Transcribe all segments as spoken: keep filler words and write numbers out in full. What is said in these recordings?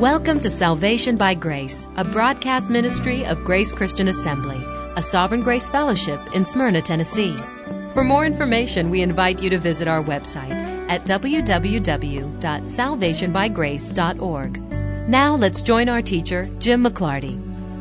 Welcome to Salvation by Grace, a broadcast ministry of Grace Christian Assembly, a Sovereign Grace Fellowship in Smyrna, Tennessee. For more information, we invite you to visit our website at w w w dot salvation by grace dot org. Now let's join our teacher, Jim McClarty.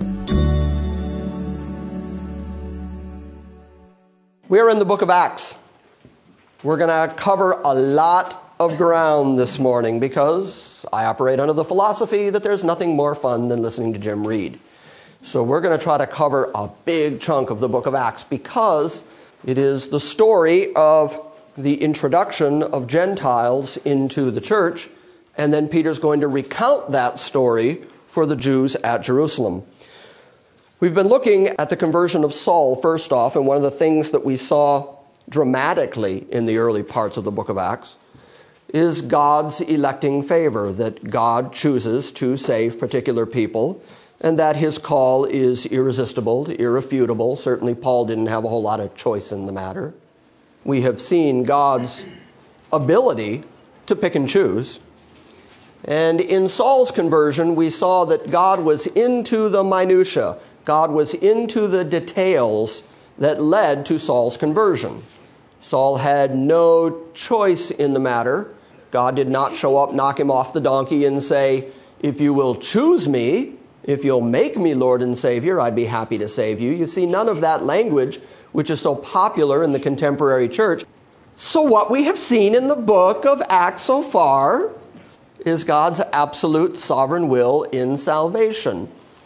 We are in the book of Acts. We're going to cover a lot of ground this morning because I operate under the philosophy that there's nothing more fun than listening to Jim read. So we're going to try to cover a big chunk of the book of Acts because it is the story of the introduction of Gentiles into the church, and then Peter's going to recount that story for the Jews at Jerusalem. We've been looking at the conversion of Saul first off, and one of the things that we saw dramatically in the early parts of the book of Acts is God's electing favor, that God chooses to save particular people, and that his call is irresistible, irrefutable. Certainly Paul didn't have a whole lot of choice in the matter. We have seen God's ability to pick and choose. And in Saul's conversion, we saw that God was into the minutia. God was into the details that led to Saul's conversion. Saul had no choice in the matter. God did not show up, knock him off the donkey and say, if you will choose me, if you'll make me Lord and Savior, I'd be happy to save you. You see, none of that language, which is so popular in the contemporary church. So what we have seen in the book of Acts so far is God's absolute sovereign will in salvation.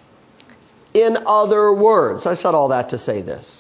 In other words, I said all that to say this.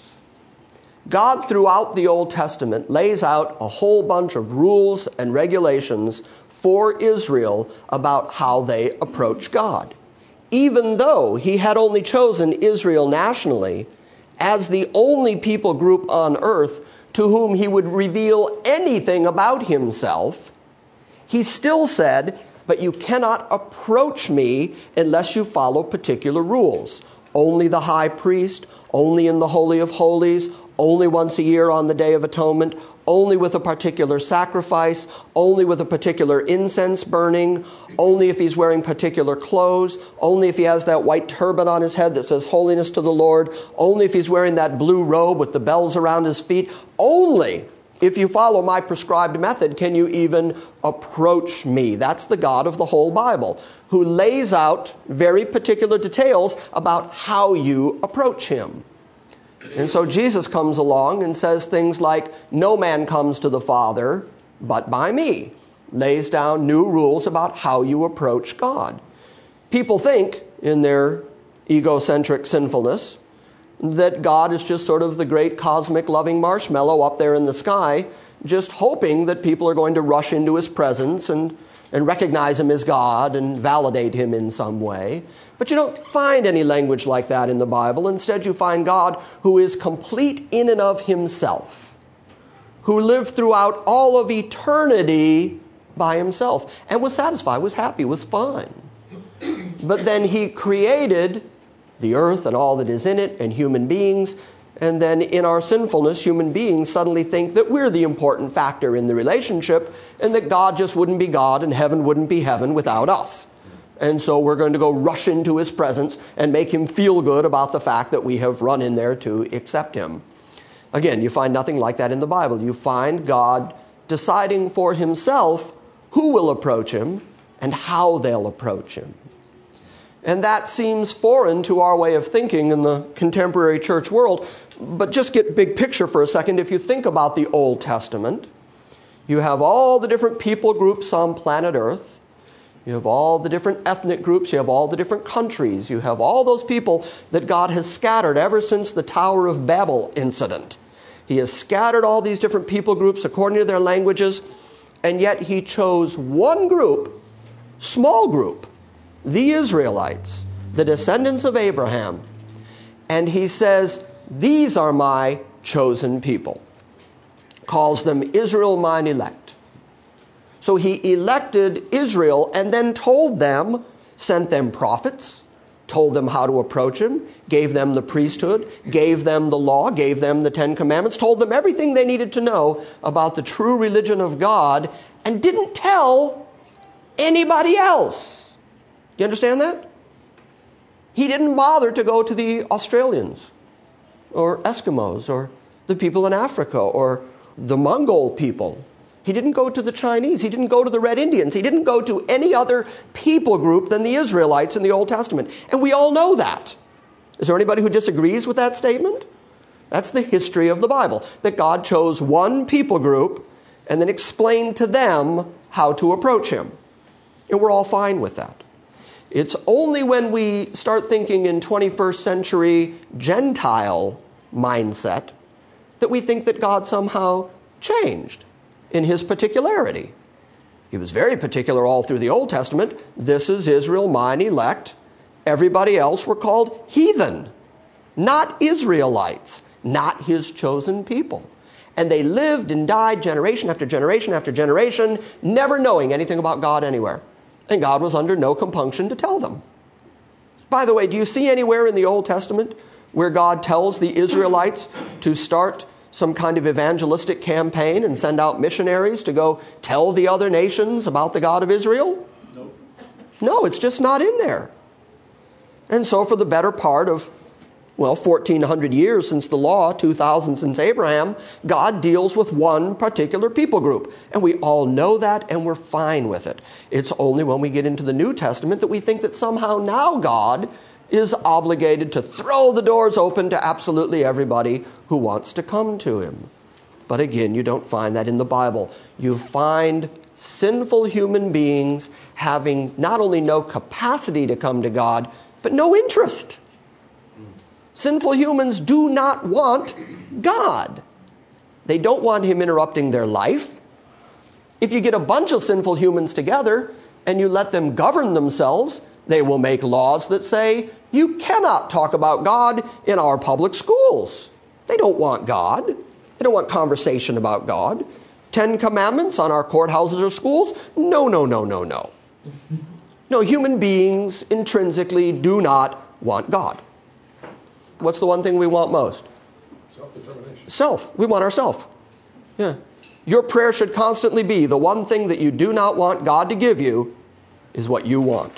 God, throughout the Old Testament, lays out a whole bunch of rules and regulations for Israel about how they approach God. Even though he had only chosen Israel nationally as the only people group on earth to whom he would reveal anything about himself, he still said, but you cannot approach me unless you follow particular rules. Only the high priest, only in the Holy of Holies, only once a year on the Day of Atonement, only with a particular sacrifice, only with a particular incense burning, only if he's wearing particular clothes, only if he has that white turban on his head that says holiness to the Lord, only if he's wearing that blue robe with the bells around his feet, only if you follow my prescribed method can you even approach me. That's the God of the whole Bible, who lays out very particular details about how you approach him. And so Jesus comes along and says things like, no man comes to the Father but by me. Lays down new rules about how you approach God. People think, in their egocentric sinfulness, that God is just sort of the great cosmic loving marshmallow up there in the sky, just hoping that people are going to rush into his presence and, and recognize him as God and validate him in some way. But you don't find any language like that in the Bible. Instead, you find God who is complete in and of himself, who lived throughout all of eternity by himself and was satisfied, was happy, was fine. But then he created the earth and all that is in it and human beings. And then in our sinfulness, human beings suddenly think that we're the important factor in the relationship and that God just wouldn't be God and heaven wouldn't be heaven without us. And so we're going to go rush into his presence and make him feel good about the fact that we have run in there to accept him. Again, you find nothing like that in the Bible. You find God deciding for himself who will approach him and how they'll approach him. And that seems foreign to our way of thinking in the contemporary church world. But just get big picture for a second. If you think about the Old Testament, you have all the different people groups on planet Earth. You have all the different ethnic groups. You have all the different countries. You have all those people that God has scattered ever since the Tower of Babel incident. He has scattered all these different people groups according to their languages, and yet he chose one group, small group, the Israelites, the descendants of Abraham, and he says, these are my chosen people. Calls them Israel, mine elect. So he elected Israel and then told them, sent them prophets, told them how to approach him, gave them the priesthood, gave them the law, gave them the Ten Commandments, told them everything they needed to know about the true religion of God, and didn't tell anybody else. you understand that? He didn't bother to go to the Australians or Eskimos or the people in Africa or the Mongol people. He didn't go to the Chinese. He didn't go to the Red Indians. He didn't go to any other people group than the Israelites in the Old Testament. And we all know that. Is there anybody who disagrees with that statement? That's the history of the Bible, that God chose one people group and then explained to them how to approach him. And we're all fine with that. It's only when we start thinking in twenty-first century Gentile mindset that we think that God somehow changed in his particularity. He was very particular all through the Old Testament. This is Israel, mine elect. Everybody else were called heathen, not Israelites, not his chosen people. And they lived and died generation after generation after generation, never knowing anything about God anywhere. And God was under no compunction to tell them. By the way, do you see anywhere in the Old Testament where God tells the Israelites to start some kind of evangelistic campaign and send out missionaries to go tell the other nations about the God of Israel? No. No, it's just not in there. And so for the better part of, well, fourteen hundred years since the law, two thousand since Abraham, God deals with one particular people group. And we all know that, and we're fine with it. It's only when we get into the New Testament that we think that somehow now God is obligated to throw the doors open to absolutely everybody who wants to come to him. But again, you don't find that in the Bible. You find sinful human beings having not only no capacity to come to God, but no interest. Sinful humans do not want God. They don't want him interrupting their life. If you get a bunch of sinful humans together and you let them govern themselves, they will make laws that say, you cannot talk about God in our public schools. They don't want God. They don't want conversation about God. Ten Commandments on our courthouses or schools? No, no, no, no, no. No, human beings intrinsically do not want God. What's the one thing we want most? Self-determination. Self. We want ourself. Yeah. Your prayer should constantly be the one thing that you do not want God to give you is what you want.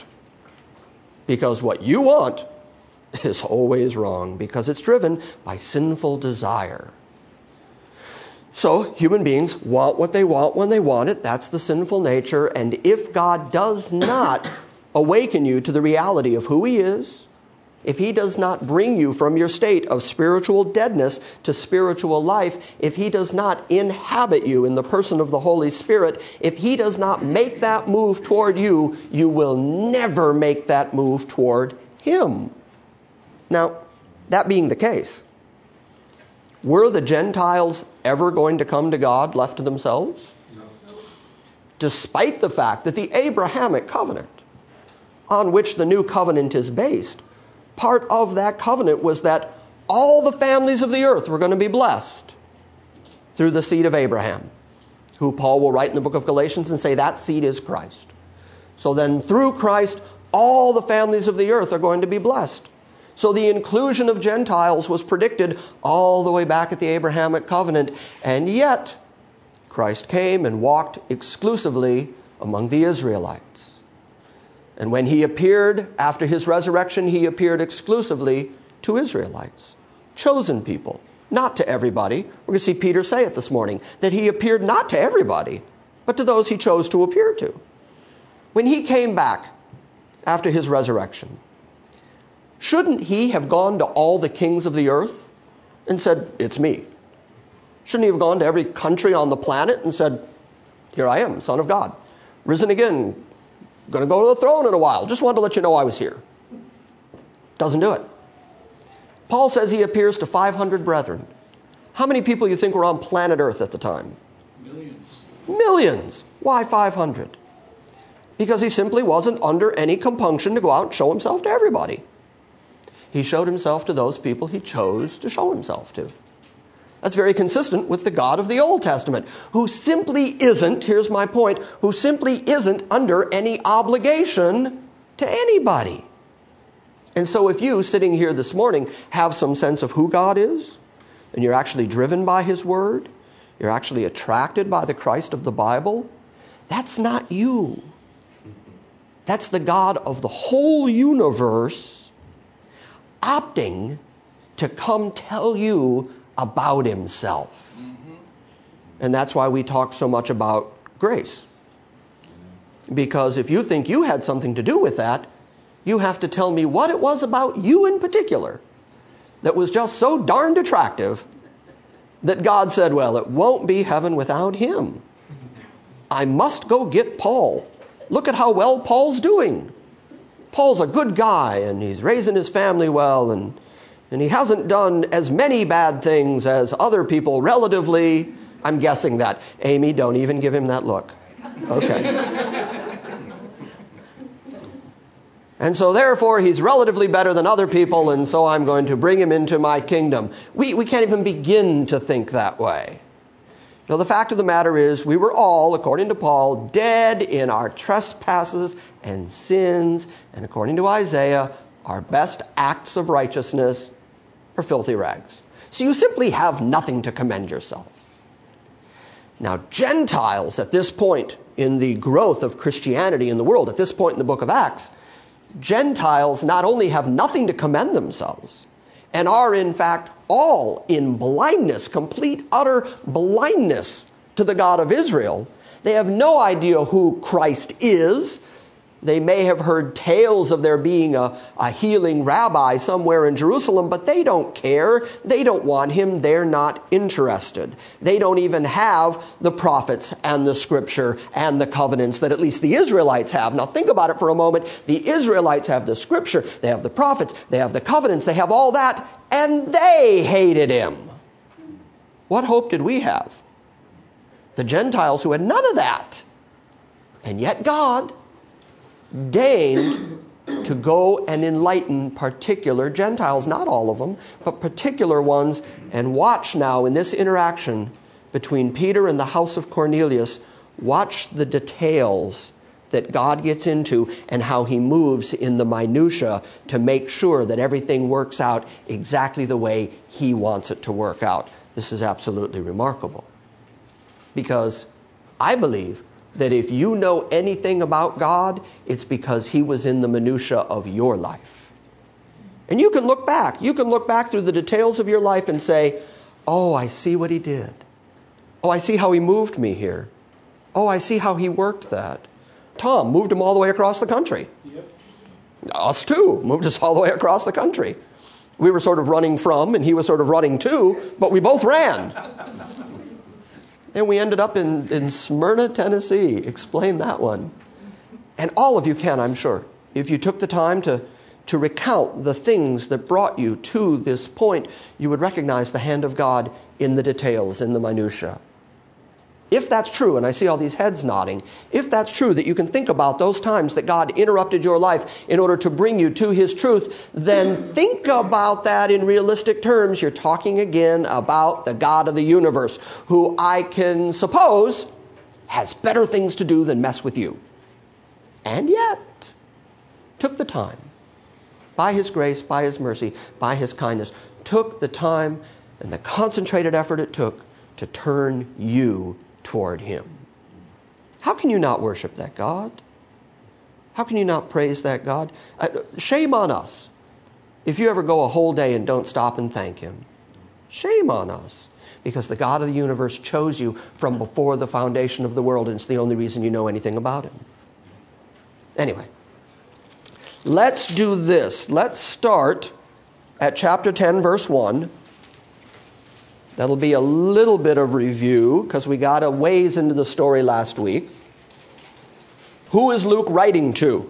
Because what you want is always wrong because it's driven by sinful desire. So human beings want what they want when they want it. That's the sinful nature. And if God does not awaken you to the reality of who he is, if he does not bring you from your state of spiritual deadness to spiritual life, if he does not inhabit you in the person of the Holy Spirit, if he does not make that move toward you, you will never make that move toward him. Now, that being the case, were the Gentiles ever going to come to God left to themselves? No. Despite the fact that the Abrahamic covenant, on which the new covenant is based, part of that covenant was that all the families of the earth were going to be blessed through the seed of Abraham, who Paul will write in the book of Galatians and say that seed is Christ. So then through Christ, all the families of the earth are going to be blessed. So the inclusion of Gentiles was predicted all the way back at the Abrahamic covenant. And yet, Christ came and walked exclusively among the Israelites. And when he appeared after his resurrection, he appeared exclusively to Israelites, chosen people, not to everybody. We're going to see Peter say it this morning, that he appeared not to everybody, but to those he chose to appear to. When he came back after his resurrection, shouldn't he have gone to all the kings of the earth and said, it's me? Shouldn't he have gone to every country on the planet and said, here I am, Son of God, risen again, going to go to the throne in a while. Just wanted to let you know I was here. Doesn't do it. Paul says he appears to five hundred brethren. How many people do you think were on planet Earth at the time? Millions. Millions. Why five hundred? Because he simply wasn't under any compunction to go out and show himself to everybody. He showed himself to those people he chose to show himself to. That's very consistent with the God of the Old Testament, who simply isn't, here's my point, who simply isn't under any obligation to anybody. And so if you, sitting here this morning, have some sense of who God is, and you're actually driven by his word, you're actually attracted by the Christ of the Bible, that's not you. That's the God of the whole universe opting to come tell you about himself. Mm-hmm. And that's why we talk so much about grace. Because if you think you had something to do with that, you have to tell me what it was about you in particular that was just so darned attractive that God said, well, it won't be heaven without him. I must go get Paul. Look at how well Paul's doing. Paul's a good guy, and he's raising his family well, and, and he hasn't done as many bad things as other people relatively. I'm guessing that. Amy, don't even give him that look. Okay. And so therefore, he's relatively better than other people, and so I'm going to bring him into my kingdom. We, we can't even begin to think that way. Now, the fact of the matter is, we were all, according to Paul, dead in our trespasses and sins, and according to Isaiah, our best acts of righteousness are filthy rags. So you simply have nothing to commend yourself. Now, Gentiles at this point in the growth of Christianity in the world, at this point in the book of Acts, Gentiles not only have nothing to commend themselves, and are in fact all in blindness, complete, utter blindness to the God of Israel. They have no idea who Christ is. They may have heard tales of there being a, a healing rabbi somewhere in Jerusalem, but they don't care. They don't want him. They're not interested. They don't even have the prophets and the scripture and the covenants that at least the Israelites have. Now think about it for a moment. The Israelites have the scripture. They have the prophets. They have the covenants. They have all that. And they hated him. What hope did we have? The Gentiles who had none of that. And yet God deigned to go and enlighten particular Gentiles, not all of them, but particular ones. And watch now in this interaction between Peter and the house of Cornelius, watch the details that God gets into and how he moves in the minutia to make sure that everything works out exactly the way he wants it to work out. This is absolutely remarkable. Because I believe that if you know anything about God, it's because he was in the minutia of your life. And you can look back. You can look back through the details of your life and say, oh, I see what he did. Oh, I see how he moved me here. Oh, I see how he worked that. Tom moved him all the way across the country. Yep. Us too, moved us all the way across the country. We were sort of running from, and he was sort of running to, but we both ran. And we ended up in, in Smyrna, Tennessee. Explain that one. And all of you can, I'm sure, if you took the time to, to recount the things that brought you to this point, you would recognize the hand of God in the details, in the minutia. If that's true, and I see all these heads nodding, if that's true that you can think about those times that God interrupted your life in order to bring you to his truth, then think about that in realistic terms. You're talking again about the God of the universe, who I can suppose has better things to do than mess with you. And yet, took the time, by his grace, by his mercy, by his kindness, took the time and the concentrated effort it took to turn you toward him. How can you not worship that God? How can you not praise that God? Uh, shame on us if you ever go a whole day and don't stop and thank him. Shame on us, because the God of the universe chose you from before the foundation of the world, and it's the only reason you know anything about him. Anyway, let's do this. Let's start at chapter ten, verse one. That'll be a little bit of review because we got a ways into the story last week. Who is Luke writing to?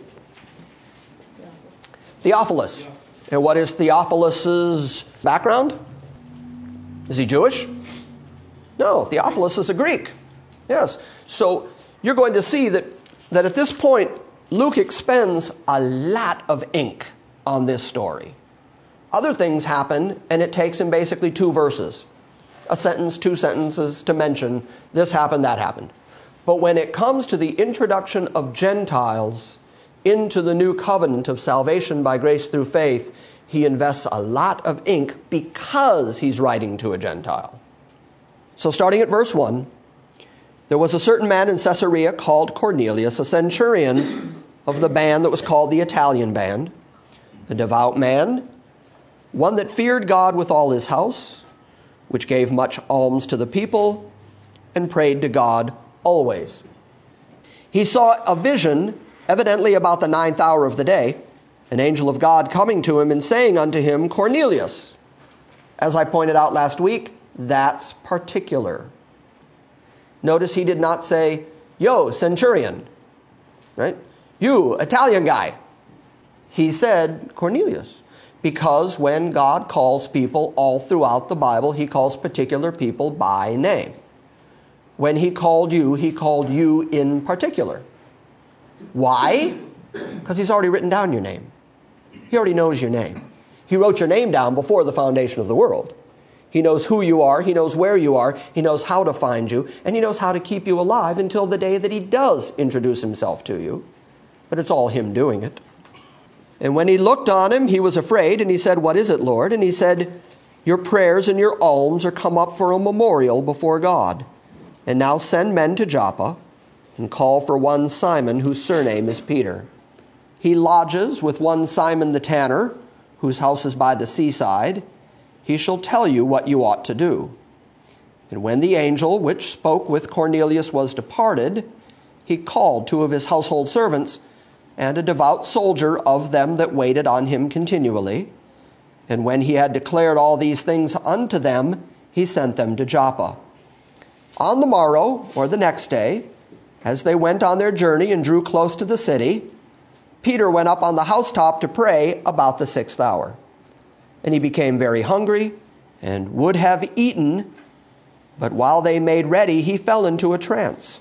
Theophilus. Yeah. And what is Theophilus' background? Is he Jewish? No, Theophilus is a Greek. Yes. So you're going to see that, that at this point, Luke expends a lot of ink on this story. Other things happen, and it takes him basically two verses. A sentence, two sentences to mention this happened, that happened. But when it comes to the introduction of Gentiles into the new covenant of salvation by grace through faith, he invests a lot of ink because he's writing to a Gentile. So starting at verse one, there was a certain man in Caesarea called Cornelius, a centurion of the band that was called the Italian band, a devout man, one that feared God with all his house, which gave much alms to the people, and prayed to God always. He saw a vision, evidently about the ninth hour of the day, an angel of God coming to him and saying unto him, Cornelius. As I pointed out last week, that's particular. Notice he did not say, yo, centurion, right? You, Italian guy. He said, Cornelius. Because when God calls people all throughout the Bible, he calls particular people by name. When he called you, he called you in particular. Why? Because he's already written down your name. He already knows your name. He wrote your name down before the foundation of the world. He knows who you are. He knows where you are. He knows how to find you. And he knows how to keep you alive until the day that he does introduce himself to you. But it's all him doing it. And when he looked on him, he was afraid, and he said, What is it, Lord? And he said, Your prayers and your alms are come up for a memorial before God. And now send men to Joppa, and call for one Simon, whose surname is Peter. He lodges with one Simon the tanner, whose house is by the seaside. He shall tell you what you ought to do. And when the angel which spoke with Cornelius was departed, he called two of his household servants, and a devout soldier of them that waited on him continually. And when he had declared all these things unto them, he sent them to Joppa. On the morrow, or the next day, as they went on their journey and drew close to the city, Peter went up on the housetop to pray about the sixth hour. And he became very hungry and would have eaten, but while they made ready, he fell into a trance.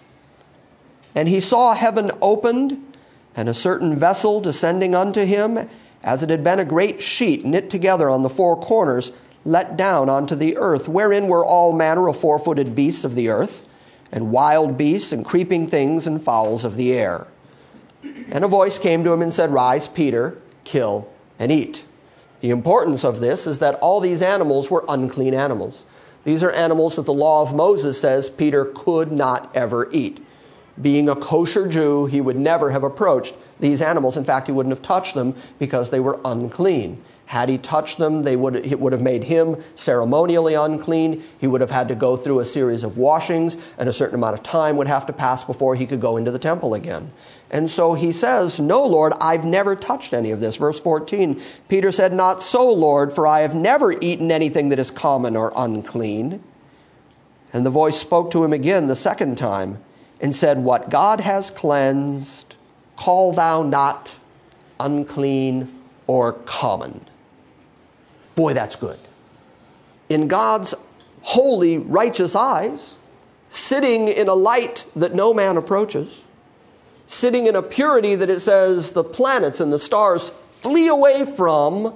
And he saw heaven opened, and a certain vessel descending unto him, as it had been a great sheet knit together on the four corners, let down onto the earth, wherein were all manner of four-footed beasts of the earth, and wild beasts, and creeping things, and fowls of the air. And a voice came to him and said, Rise, Peter, kill and eat. The importance of this is that all these animals were unclean animals. These are animals that the law of Moses says Peter could not ever eat. Being a kosher Jew, he would never have approached these animals. In fact, he wouldn't have touched them because they were unclean. Had he touched them, they would, it would have made him ceremonially unclean. He would have had to go through a series of washings, and a certain amount of time would have to pass before he could go into the temple again. And so he says, No, Lord, I've never touched any of this. Verse fourteen, Peter said, Not so, Lord, for I have never eaten anything that is common or unclean. And the voice spoke to him again the second time, and said, What God has cleansed, call thou not unclean or common. Boy, that's good. In God's holy, righteous eyes, sitting in a light that no man approaches, sitting in a purity that it says the planets and the stars flee away from,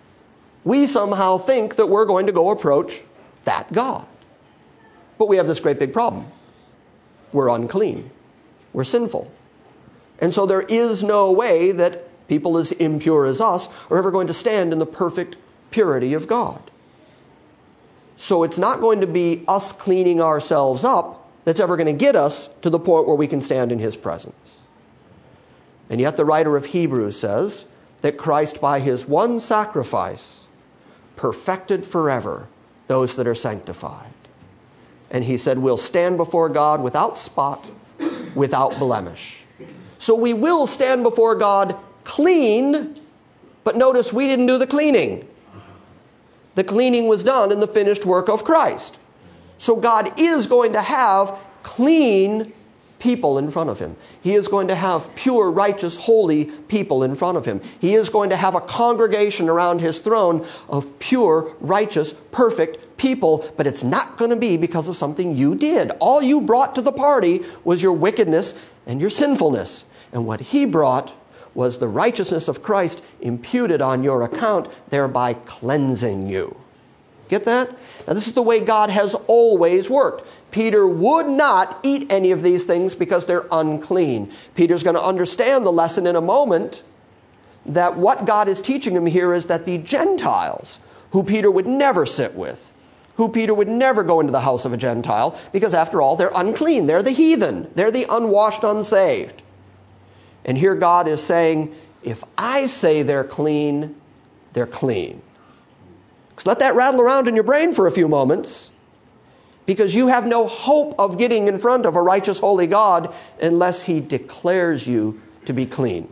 we somehow think that we're going to go approach that God. But we have this great big problem. We're unclean. We're sinful. And so there is no way that people as impure as us are ever going to stand in the perfect purity of God. So it's not going to be us cleaning ourselves up that's ever going to get us to the point where we can stand in his presence. And yet the writer of Hebrews says that Christ by his one sacrifice perfected forever those that are sanctified. And he said, we'll stand before God without spot, without blemish. So we will stand before God clean, but notice we didn't do the cleaning. The cleaning was done in the finished work of Christ. So God is going to have clean people in front of him. He is going to have pure, righteous, holy people in front of him. He is going to have a congregation around his throne of pure, righteous, perfect people, but it's not going to be because of something you did. All you brought to the party was your wickedness and your sinfulness. And what he brought was the righteousness of Christ imputed on your account, thereby cleansing you. Get that? Now this is the way God has always worked. Peter would not eat any of these things because they're unclean. Peter's going to understand the lesson in a moment, that what God is teaching him here is that the Gentiles, who Peter would never sit with, who Peter would never go into the house of a Gentile, because after all, they're unclean. They're the heathen. They're the unwashed, unsaved. And here God is saying, if I say they're clean, they're clean. So let that rattle around in your brain for a few moments, because you have no hope of getting in front of a righteous, holy God unless He declares you to be clean.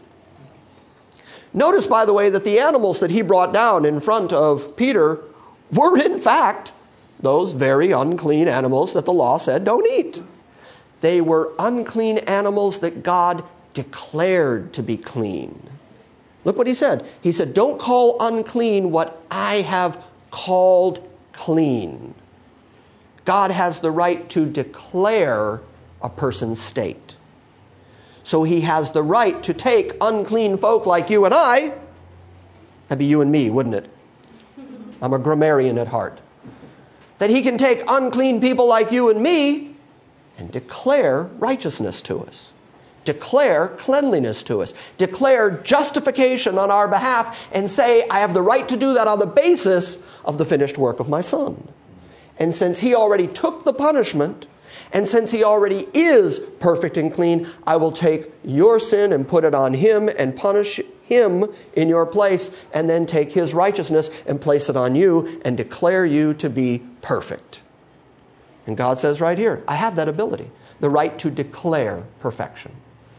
Notice, by the way, that the animals that He brought down in front of Peter were, in fact, those very unclean animals that the law said don't eat. They were unclean animals that God declared to be clean. Look what He said. He said, don't call unclean what I have called clean. God has the right to declare a person's state. So He has the right to take unclean folk like you and I. That'd be you and me, wouldn't it? I'm a grammarian at heart. That He can take unclean people like you and me and declare righteousness to us. Declare cleanliness to us. Declare justification on our behalf and say, I have the right to do that on the basis of the finished work of my Son. And since He already took the punishment, and since He already is perfect and clean, I will take your sin and put it on Him and punish Him in your place, and then take His righteousness and place it on you and declare you to be perfect. And God says right here, I have that ability, the right to declare perfection.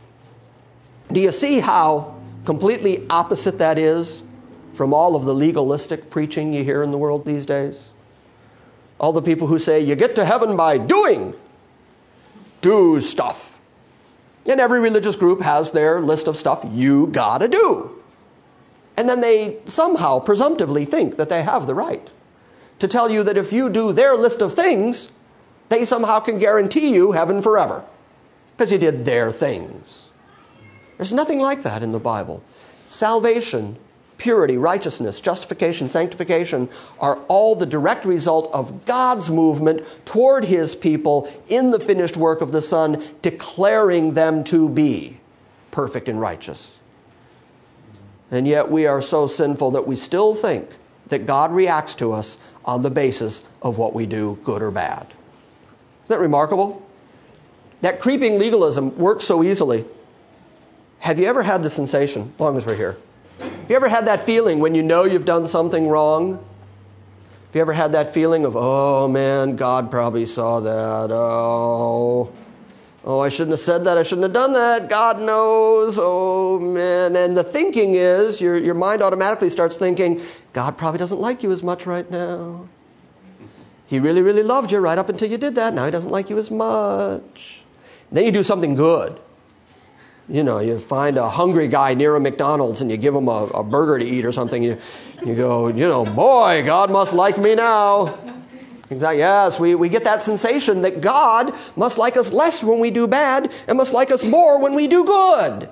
Do you see how completely opposite that is from all of the legalistic preaching you hear in the world these days? All the people who say, you get to heaven by doing. Do stuff. And every religious group has their list of stuff you gotta do. And then they somehow presumptively think that they have the right to tell you that if you do their list of things, they somehow can guarantee you heaven forever because you did their things. There's nothing like that in the Bible. Salvation, purity, righteousness, justification, sanctification are all the direct result of God's movement toward His people in the finished work of the Son, declaring them to be perfect and righteous. And yet we are so sinful that we still think that God reacts to us on the basis of what we do, good or bad. Isn't that remarkable? That creeping legalism works so easily. Have you ever had the sensation, as long as we're here, have you ever had that feeling when you know you've done something wrong? Have you ever had that feeling of, oh man, God probably saw that. Oh, oh, I shouldn't have said that. I shouldn't have done that. God knows. Oh man. And the thinking is, your, your mind automatically starts thinking, God probably doesn't like you as much right now. He really, really loved you right up until you did that. Now He doesn't like you as much. Then you do something good. You know, you find a hungry guy near a McDonald's and you give him a, a burger to eat or something. You, you go, you know, boy, God must like me now. Exactly. Yes, we, we get that sensation that God must like us less when we do bad and must like us more when we do good.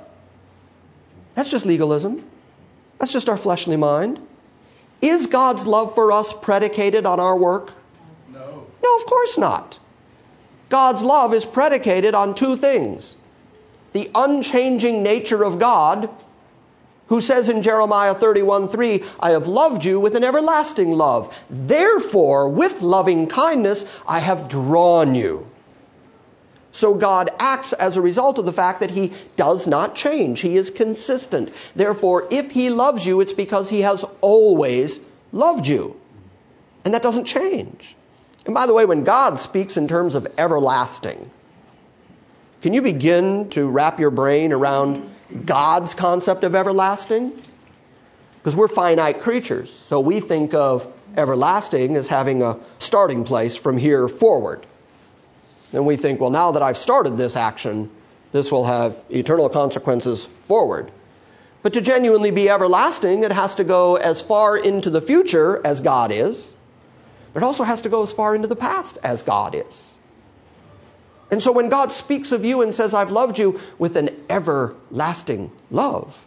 That's just legalism. That's just our fleshly mind. Is God's love for us predicated on our work? No. No, of course not. God's love is predicated on two things. The unchanging nature of God, who says in Jeremiah thirty-one three, I have loved you with an everlasting love. Therefore, with loving kindness, I have drawn you. So God acts as a result of the fact that He does not change. He is consistent. Therefore, if He loves you, it's because He has always loved you. And that doesn't change. And by the way, when God speaks in terms of everlasting, can you begin to wrap your brain around God's concept of everlasting? Because we're finite creatures, so we think of everlasting as having a starting place from here forward. And we think, well, now that I've started this action, this will have eternal consequences forward. But to genuinely be everlasting, it has to go as far into the future as God is, but it also has to go as far into the past as God is. And so when God speaks of you and says, I've loved you with an everlasting love,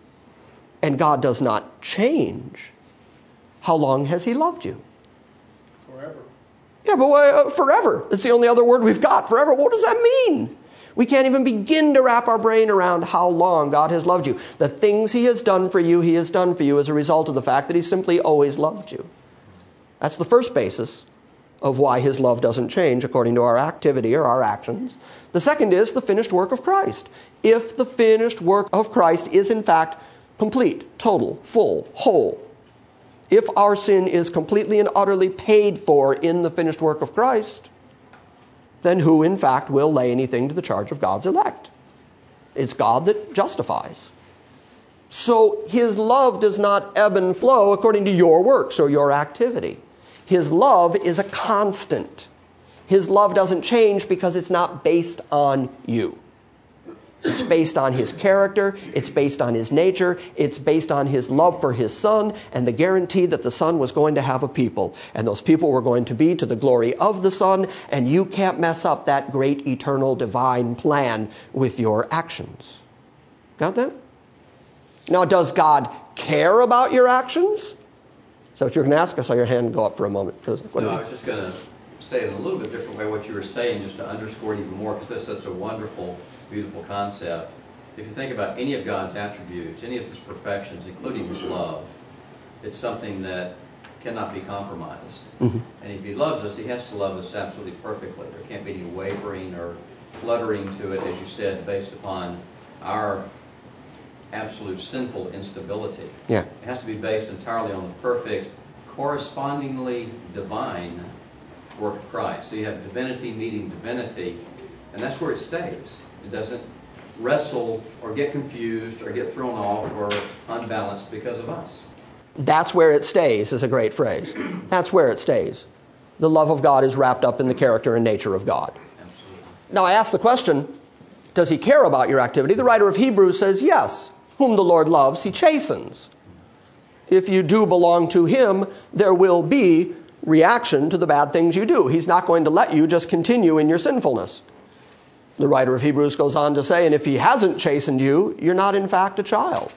and God does not change, how long has He loved you? Forever. Yeah, but uh, forever. It's the only other word we've got. Forever. What does that mean? We can't even begin to wrap our brain around how long God has loved you. The things He has done for you, He has done for you as a result of the fact that He simply always loved you. That's the first basis of why his love doesn't change according to our activity or our actions. The second is the finished work of Christ. If the finished work of Christ is in fact complete, total, full, whole, if our sin is completely and utterly paid for in the finished work of Christ, then who in fact will lay anything to the charge of God's elect? It's God that justifies. So his love does not ebb and flow according to your works or your activity. His love is a constant. His love doesn't change because it's not based on you. It's based on his character, it's based on his nature, it's based on his love for his Son and the guarantee that the Son was going to have a people. And those people were going to be to the glory of the Son, and you can't mess up that great eternal divine plan with your actions. Got that? Now, does God care about your actions? Is that what you're going to ask? I saw your hand go up for a moment. No, I was just going to say it in a little bit different way what you were saying, just to underscore it even more, because that's such a wonderful, beautiful concept. If you think about any of God's attributes, any of his perfections, including his love, it's something that cannot be compromised. Mm-hmm. And if he loves us, he has to love us absolutely perfectly. There can't be any wavering or fluttering to it, as you said, based upon our absolute sinful instability. Yeah. It has to be based entirely on the perfect, correspondingly divine work of Christ. So you have divinity meeting divinity, and that's where it stays. It doesn't wrestle or get confused or get thrown off or unbalanced because of us. That's where it stays is a great phrase. That's where it stays. The love of God is wrapped up in the character and nature of God. Absolutely. Now I ask the question, does he care about your activity? The writer of Hebrews says, yes. Whom the Lord loves, he chastens. If you do belong to him, there will be reaction to the bad things you do. He's not going to let you just continue in your sinfulness. The writer of Hebrews goes on to say, and if he hasn't chastened you, you're not in fact a child.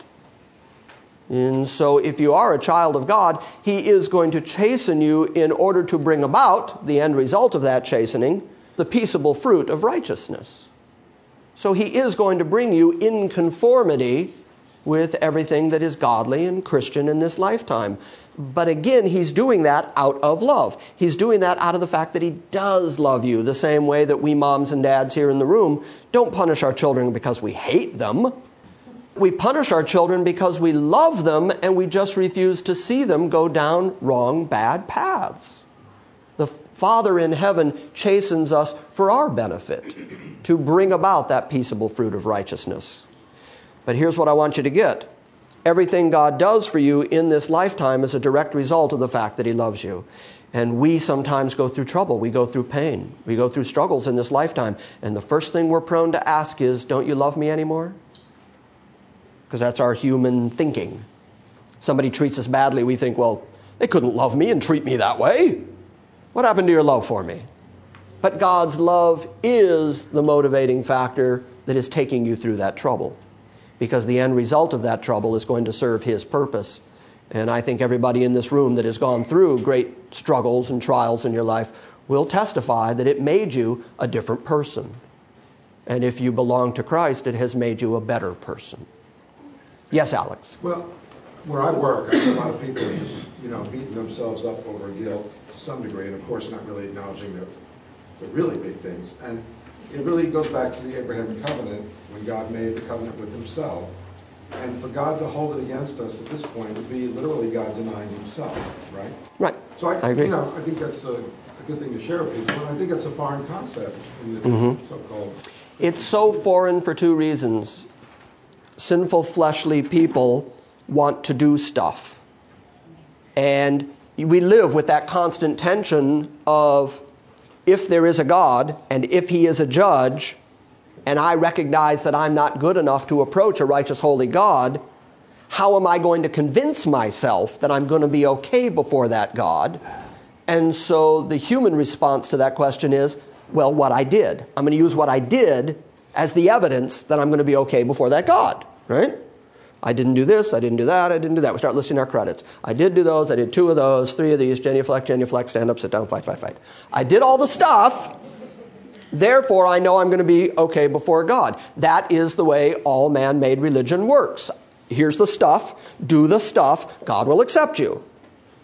And so if you are a child of God, he is going to chasten you in order to bring about the end result of that chastening, the peaceable fruit of righteousness. So he is going to bring you in conformity with everything that is godly and Christian in this lifetime. But again, he's doing that out of love. He's doing that out of the fact that he does love you, the same way that we moms and dads here in the room don't punish our children because we hate them. We punish our children because we love them and we just refuse to see them go down wrong, bad paths. The Father in heaven chastens us for our benefit, to bring about that peaceable fruit of righteousness. But here's what I want you to get. Everything God does for you in this lifetime is a direct result of the fact that he loves you. And we sometimes go through trouble. We go through pain. We go through struggles in this lifetime. And the first thing we're prone to ask is, don't you love me anymore? Because that's our human thinking. Somebody treats us badly, we think, well, they couldn't love me and treat me that way. What happened to your love for me? But God's love is the motivating factor that is taking you through that trouble, because the end result of that trouble is going to serve his purpose. And I think everybody in this room that has gone through great struggles and trials in your life will testify that it made you a different person. And if you belong to Christ, it has made you a better person. Yes, Alex? Well, where I work, I see a lot of people just, you know, beating themselves up over guilt to some degree, and of course not really acknowledging the, the really big things. And it really goes back to the Abrahamic covenant, when God made the covenant with himself. And for God to hold it against us at this point would be literally God denying himself, right? Right. So I, I agree. You know, I think that's a, a good thing to share with people, and I think it's a foreign concept in the mm-hmm. so-called... It's so foreign for two reasons. Sinful, fleshly people want to do stuff. And we live with that constant tension of, if there is a God, and if he is a judge, and I recognize that I'm not good enough to approach a righteous, holy God, how am I going to convince myself that I'm going to be okay before that God? And so the human response to that question is, well, what I did. I'm going to use what I did as the evidence that I'm going to be okay before that God, right? I didn't do this, I didn't do that, I didn't do that. We start listing our credits. I did do those, I did two of those, three of these, genuflect, genuflect, stand up, sit down, fight, fight, fight. I did all the stuff, therefore I know I'm going to be okay before God. That is the way all man-made religion works. Here's the stuff, do the stuff, God will accept you.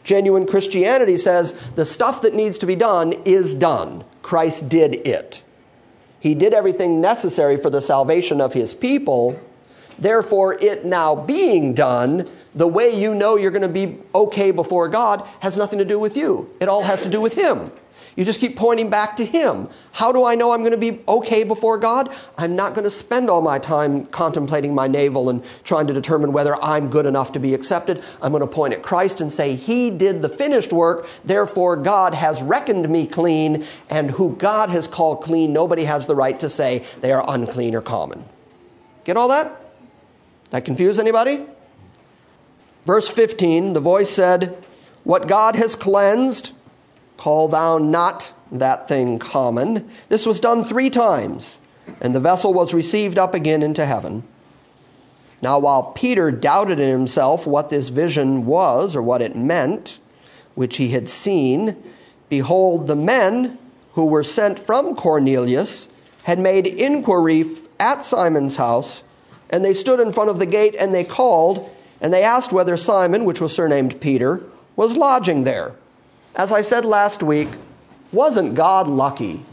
Genuine Christianity says the stuff that needs to be done is done. Christ did it. He did everything necessary for the salvation of his people. Therefore, it now being done, the way you know you're going to be okay before God has nothing to do with you. It all has to do with him. You just keep pointing back to him. How do I know I'm going to be okay before God? I'm not going to spend all my time contemplating my navel and trying to determine whether I'm good enough to be accepted. I'm going to point at Christ and say, he did the finished work, therefore God has reckoned me clean, and who God has called clean, nobody has the right to say they are unclean or common. Get all that? That confuse anybody? Verse fifteen, the voice said, what God has cleansed, call thou not that thing common. This was done three times, and the vessel was received up again into heaven. Now while Peter doubted in himself what this vision was, or what it meant, which he had seen, behold, the men who were sent from Cornelius had made inquiry at Simon's house, and they stood in front of the gate, and they called, and they asked whether Simon, which was surnamed Peter, was lodging there. As I said last week, wasn't God lucky?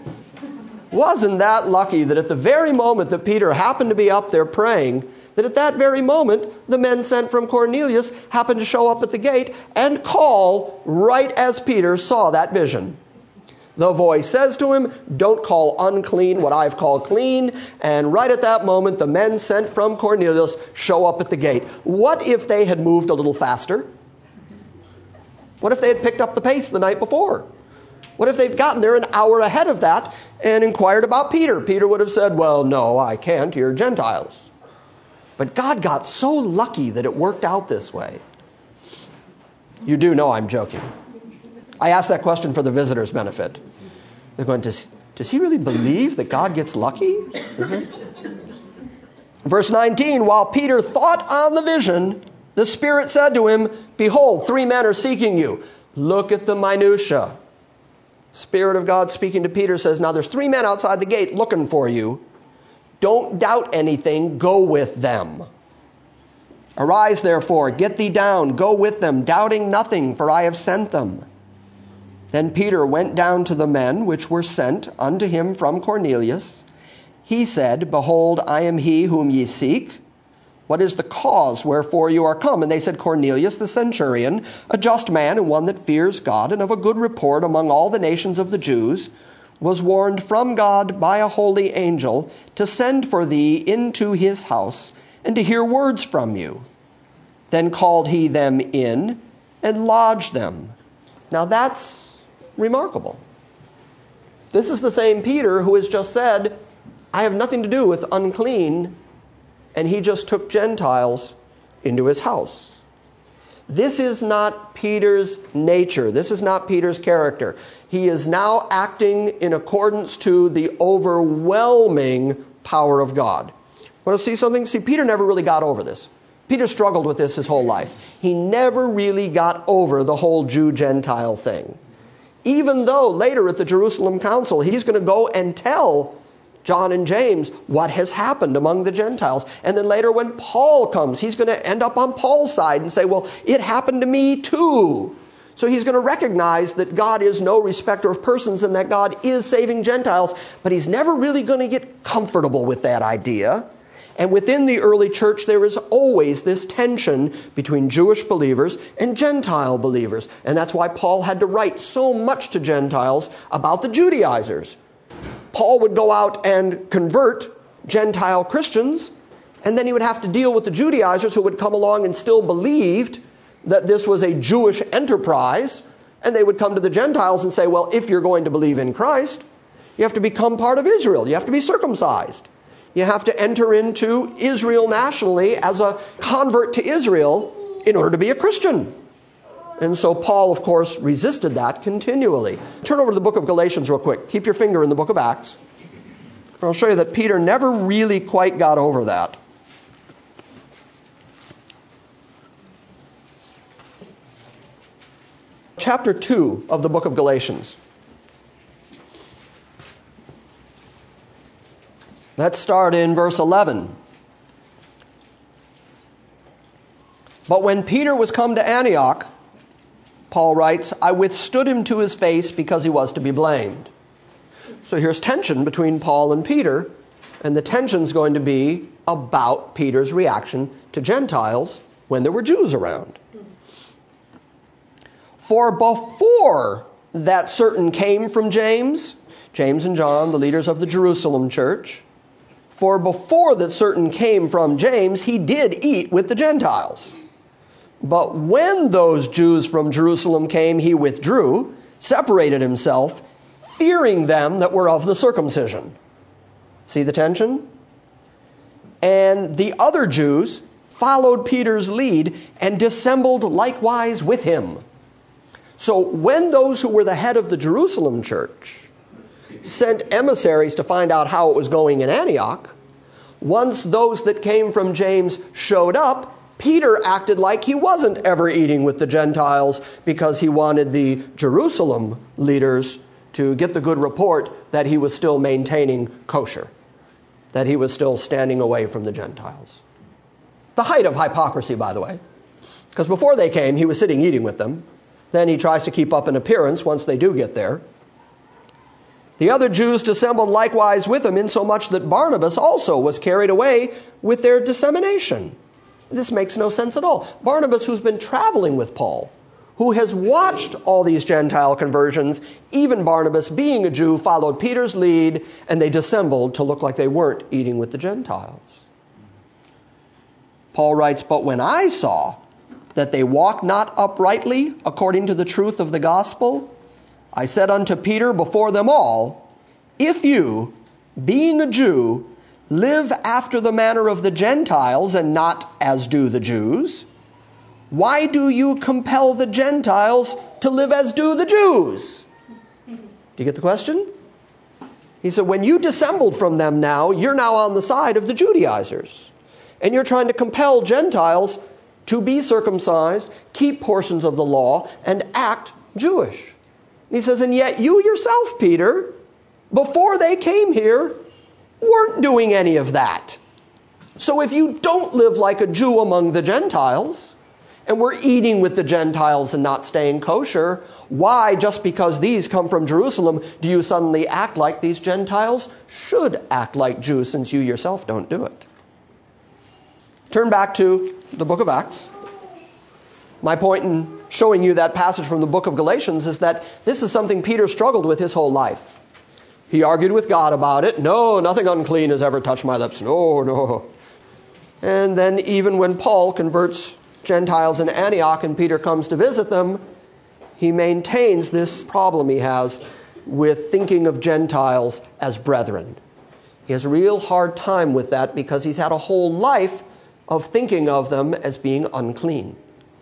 Wasn't that lucky that at the very moment that Peter happened to be up there praying, that at that very moment, the men sent from Cornelius happened to show up at the gate and call right as Peter saw that vision. The voice says to him, don't call unclean what I've called clean. And right at that moment, the men sent from Cornelius show up at the gate. What if they had moved a little faster? What if they had picked up the pace the night before? What if they'd gotten there an hour ahead of that and inquired about Peter? Peter would have said, well, no, I can't. You're Gentiles. But God got so lucky that it worked out this way. You do know I'm joking. I asked that question for the visitors' benefit. They're going, does, does he really believe that God gets lucky? Verse nineteen, while Peter thought on the vision, the Spirit said to him, behold, three men are seeking you. Look at the minutia. Spirit of God speaking to Peter says, now there's three men outside the gate looking for you. Don't doubt anything. Go with them. Arise, therefore, get thee down, go with them, doubting nothing, for I have sent them. Then Peter went down to the men which were sent unto him from Cornelius. He said, behold, I am he whom ye seek. What is the cause wherefore you are come? And they said, Cornelius the centurion, a just man and one that fears God, and of a good report among all the nations of the Jews, was warned from God by a holy angel to send for thee into his house, and to hear words from you. Then called he them in, and lodged them. Now that's remarkable. This is the same Peter who has just said, I have nothing to do with unclean, and he just took Gentiles into his house. This is not Peter's nature. This is not Peter's character. He is now acting in accordance to the overwhelming power of God. Want to see something? See, Peter never really got over this. Peter struggled with this his whole life. He never really got over the whole Jew-Gentile thing. Even though later at the Jerusalem Council, he's going to go and tell John and James what has happened among the Gentiles. And then later when Paul comes, he's going to end up on Paul's side and say, well, it happened to me too. So he's going to recognize that God is no respecter of persons and that God is saving Gentiles, but he's never really going to get comfortable with that idea. And within the early church, there is always this tension between Jewish believers and Gentile believers. And that's why Paul had to write so much to Gentiles about the Judaizers. Paul would go out and convert Gentile Christians, and then he would have to deal with the Judaizers who would come along and still believed that this was a Jewish enterprise. And they would come to the Gentiles and say, well, if you're going to believe in Christ, you have to become part of Israel. You have to be circumcised. You have to enter into Israel nationally as a convert to Israel in order to be a Christian. And so Paul, of course, resisted that continually. Turn over to the book of Galatians real quick. Keep your finger in the book of Acts. I'll show you that Peter never really quite got over that. Chapter two of the book of Galatians. Let's start in verse eleven. But when Peter was come to Antioch, Paul writes, I withstood him to his face because he was to be blamed. So here's tension between Paul and Peter, and the tension's going to be about Peter's reaction to Gentiles when there were Jews around. For before that certain came from James, James and John, the leaders of the Jerusalem church, for before that certain came from James, he did eat with the Gentiles. But when those Jews from Jerusalem came, he withdrew, separated himself, fearing them that were of the circumcision. See the tension? And the other Jews followed Peter's lead and dissembled likewise with him. So when those who were the head of the Jerusalem church sent emissaries to find out how it was going in Antioch, once those that came from James showed up, Peter acted like he wasn't ever eating with the Gentiles because he wanted the Jerusalem leaders to get the good report that he was still maintaining kosher, that he was still standing away from the Gentiles. The height of hypocrisy, by the way, because before they came, he was sitting eating with them. Then he tries to keep up an appearance once they do get there. The other Jews dissembled likewise with him, insomuch that Barnabas also was carried away with their dissemination. This makes no sense at all. Barnabas, who's been traveling with Paul, who has watched all these Gentile conversions, even Barnabas, being a Jew, followed Peter's lead, and they dissembled to look like they weren't eating with the Gentiles. Paul writes, but when I saw that they walked not uprightly according to the truth of the gospel, I said unto Peter before them all, if you, being a Jew, live after the manner of the Gentiles and not as do the Jews, why do you compel the Gentiles to live as do the Jews? Do you get the question? He said, when you dissembled from them now, you're now on the side of the Judaizers. And you're trying to compel Gentiles to be circumcised, keep portions of the law, and act Jewish. And he says, and yet you yourself, Peter, before they came here, weren't doing any of that. So if you don't live like a Jew among the Gentiles, and we're eating with the Gentiles and not staying kosher, why, just because these come from Jerusalem, do you suddenly act like these Gentiles should act like Jews, since you yourself don't do it? Turn back to the book of Acts. My point in showing you that passage from the book of Galatians is that this is something Peter struggled with his whole life. He argued with God about it. No, nothing unclean has ever touched my lips. No, no. And then even when Paul converts Gentiles in Antioch and Peter comes to visit them, he maintains this problem he has with thinking of Gentiles as brethren. He has a real hard time with that because he's had a whole life of thinking of them as being unclean.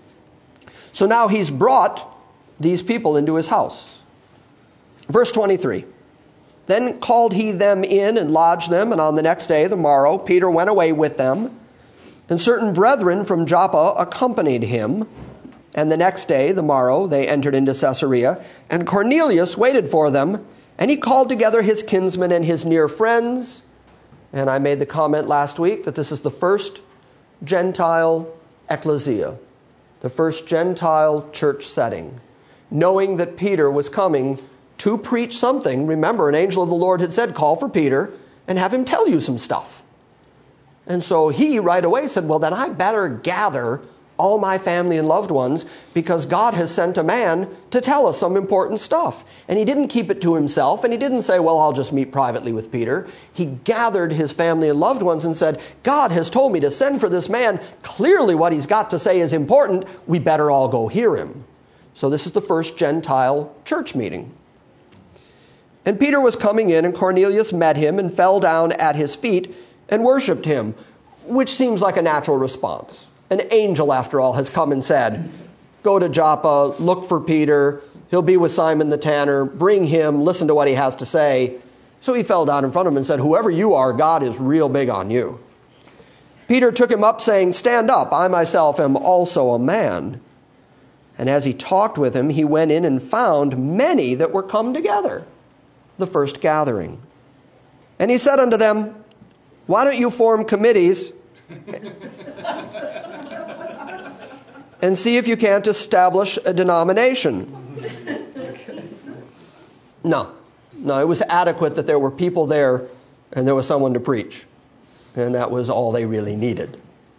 So now he's brought these people into his house. Verse twenty-three. Then called he them in and lodged them, and on the next day, the morrow, Peter went away with them, and certain brethren from Joppa accompanied him. And the next day, the morrow, they entered into Caesarea, and Cornelius waited for them, and he called together his kinsmen and his near friends. And I made the comment last week that this is the first Gentile ecclesia, the first Gentile church setting, knowing that Peter was coming to preach something. Remember, an angel of the Lord had said, call for Peter and have him tell you some stuff. And so he right away said, well, then I better gather all my family and loved ones because God has sent a man to tell us some important stuff. And he didn't keep it to himself, and he didn't say, well, I'll just meet privately with Peter. He gathered his family and loved ones and said, God has told me to send for this man. Clearly what he's got to say is important. We better all go hear him. So this is the first Gentile church meeting. And Peter was coming in, and Cornelius met him and fell down at his feet and worshipped him, which seems like a natural response. An angel, after all, has come and said, go to Joppa, look for Peter. He'll be with Simon the tanner. Bring him, listen to what he has to say. So he fell down in front of him and said, whoever you are, God is real big on you. Peter took him up, saying, stand up, I myself am also a man. And as he talked with him, he went in and found many that were come together, the first gathering. And he said unto them, why don't you form committees and see if you can't establish a denomination. No. No, it was adequate that there were people there and there was someone to preach. And that was all they really needed.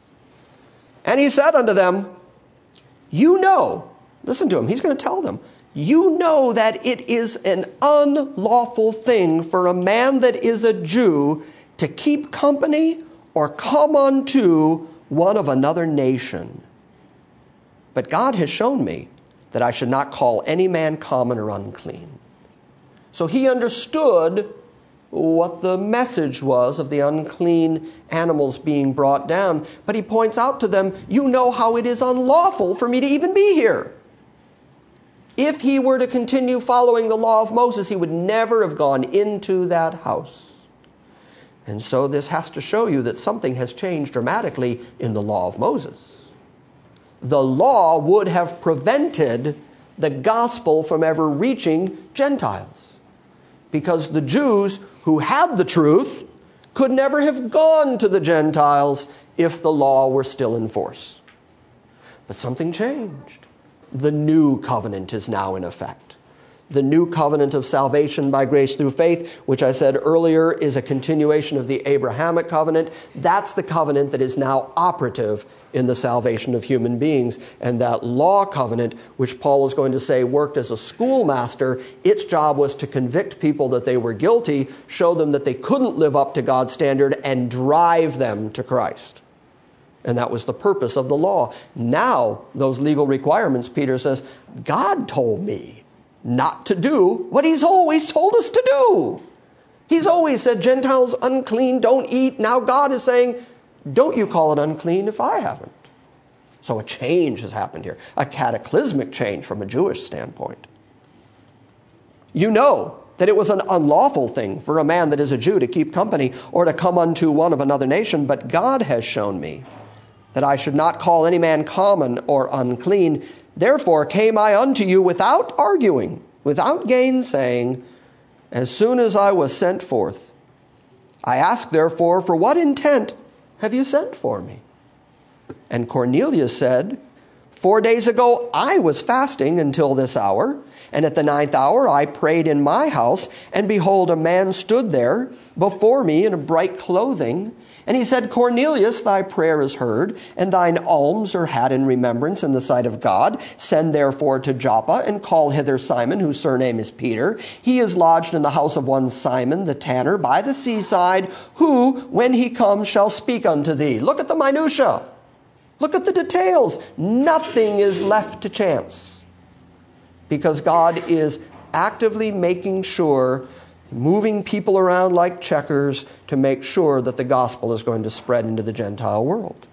And he said unto them, you know, listen to him, he's going to tell them, you know that it is an unlawful thing for a man that is a Jew to keep company or come unto one of another nation. But God has shown me that I should not call any man common or unclean. So he understood what the message was of the unclean animals being brought down. But he points out to them, you know how it is unlawful for me to even be here. If he were to continue following the law of Moses, he would never have gone into that house. And so this has to show you that something has changed dramatically in the law of Moses. The law would have prevented the gospel from ever reaching Gentiles, because the Jews who had the truth could never have gone to the Gentiles if the law were still in force. But something changed. The new covenant is now in effect. The new covenant of salvation by grace through faith, which I said earlier is a continuation of the Abrahamic covenant. That's the covenant that is now operative in the salvation of human beings. And that law covenant, which Paul is going to say worked as a schoolmaster, its job was to convict people that they were guilty, show them that they couldn't live up to God's standard, and drive them to Christ. And that was the purpose of the law. Now, those legal requirements, Peter says, God told me not to do what he's always told us to do. He's always said, Gentiles unclean, don't eat. Now God is saying, don't you call it unclean if I haven't. So a change has happened here, a cataclysmic change from a Jewish standpoint. You know that it was an unlawful thing for a man that is a Jew to keep company or to come unto one of another nation, but God has shown me that I should not call any man common or unclean. Therefore came I unto you without arguing, without gainsaying, as soon as I was sent forth. I ask therefore, for what intent have you sent for me? And Cornelius said, Four days ago I was fasting until this hour, and at the ninth hour I prayed in my house, and behold, a man stood there before me in a bright clothing. And he said, Cornelius, thy prayer is heard, and thine alms are had in remembrance in the sight of God. Send therefore to Joppa, and call hither Simon, whose surname is Peter. He is lodged in the house of one Simon the tanner by the seaside, who, when he comes, shall speak unto thee. Look at the minutia. Look at the details. Nothing is left to chance, because God is actively making sure, moving people around like checkers to make sure that the gospel is going to spread into the Gentile world.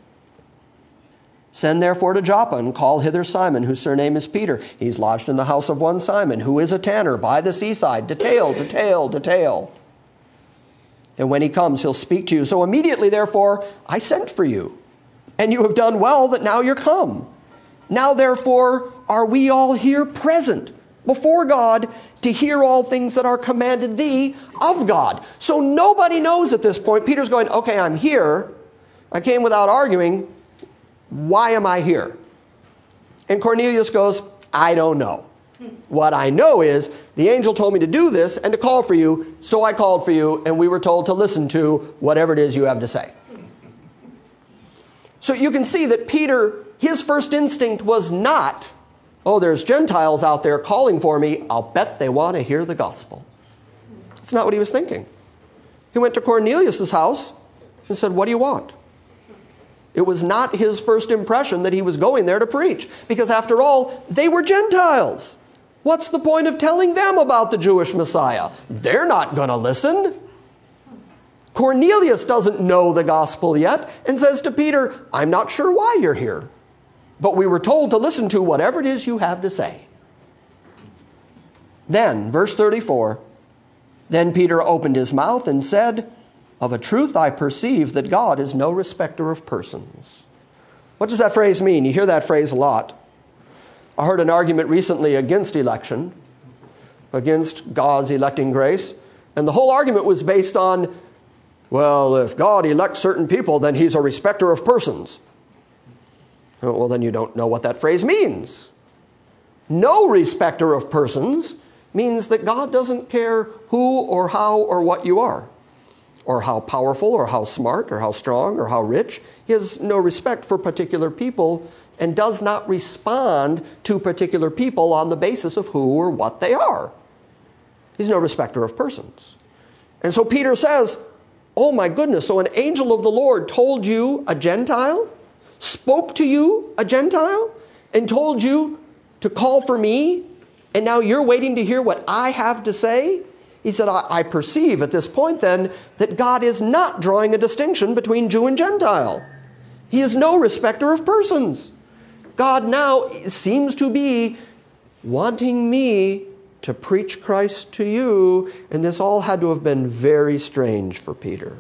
Send therefore to Joppa, and call hither Simon, whose surname is Peter. He's lodged in the house of one Simon, who is a tanner by the seaside. Detail, detail, detail. And when he comes, he'll speak to you. So immediately, therefore, I sent for you, and you have done well that now you're come. Now, therefore, are we all here present before God to hear all things that are commanded thee of God. So nobody knows at this point. Peter's going, okay, I'm here. I came without arguing. Why am I here? And Cornelius goes, I don't know. What I know is the angel told me to do this and to call for you, so I called for you, and we were told to listen to whatever it is you have to say. So you can see that Peter, his first instinct was not, oh, there's Gentiles out there calling for me. I'll bet they want to hear the gospel. That's not what he was thinking. He went to Cornelius' house and said, what do you want? It was not his first impression that he was going there to preach, because after all, they were Gentiles. What's the point of telling them about the Jewish Messiah? They're not going to listen. Cornelius doesn't know the gospel yet and says to Peter, I'm not sure why you're here, but we were told to listen to whatever it is you have to say. Then, verse thirty-four, then Peter opened his mouth and said, of a truth I perceive that God is no respecter of persons. What does that phrase mean? You hear that phrase a lot. I heard an argument recently against election, against God's electing grace, and the whole argument was based on, well, if God elects certain people, then he's a respecter of persons. Well, then you don't know what that phrase means. No respecter of persons means that God doesn't care who or how or what you are, or how powerful or how smart or how strong or how rich. He has no respect for particular people and does not respond to particular people on the basis of who or what they are. He's no respecter of persons. And so Peter says, oh my goodness, so an angel of the Lord told you, a Gentile, spoke to you, a Gentile, and told you to call for me, and now you're waiting to hear what I have to say? He said, I, I perceive at this point then that God is not drawing a distinction between Jew and Gentile. He is no respecter of persons. God now seems to be wanting me to preach Christ to you, and this all had to have been very strange for Peter.